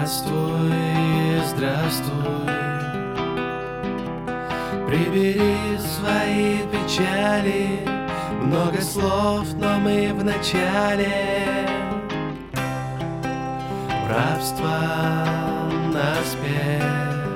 Здравствуй, здравствуй. Прибери свои печали. Много слов, но мы в начале. В рабство наспех.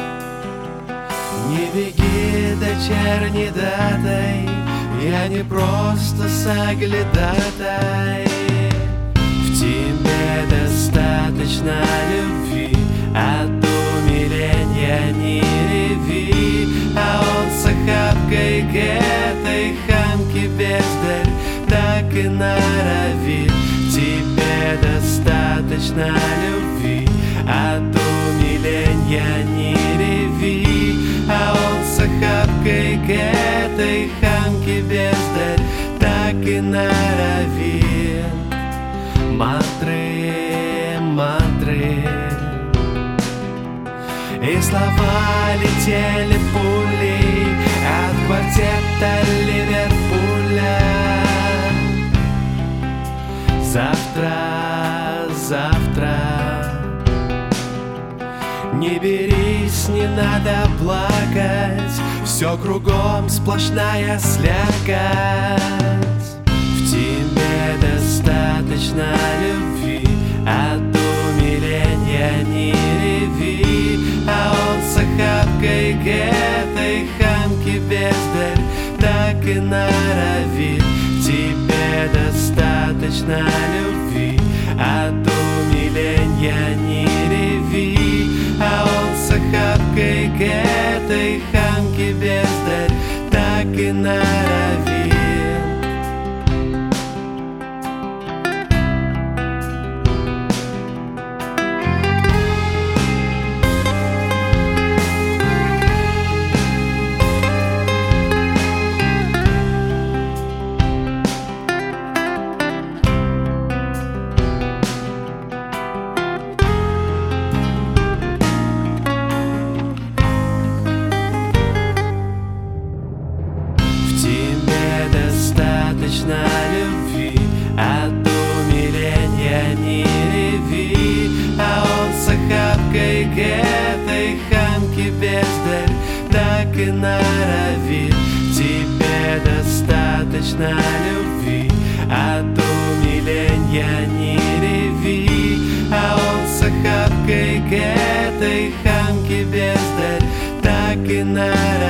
Не беги, дочерней датой. Я не просто соглядатай. В тебе достаточно любви. От умиления не реви. А он с охапкой к этой хамке бездарь так и норовит. Тебе достаточно любви. От умиления не реви. А он с охапкой к этой хамке бездарь так и норовит. Мантры, мантры, и слова летели пулей от квартета Ливерпуля. Завтра, завтра, не берись, не надо плакать. Все кругом сплошная слякоть. В тебе достаточно любви. От умиления не реви. А он с охапкой к этой хамке бездарь так и норовит. В тебе достаточно любви. От умиления не реви. А он с охапкой к этой хамке бездарь так и норовит. Достаточно любви. От умиления не реви. А он с охапкой к этой хамке бездарь так и норовит. Тебе достаточно любви. От умиления не реви. А он с охапкой к этой хамке бездарь так и норовит.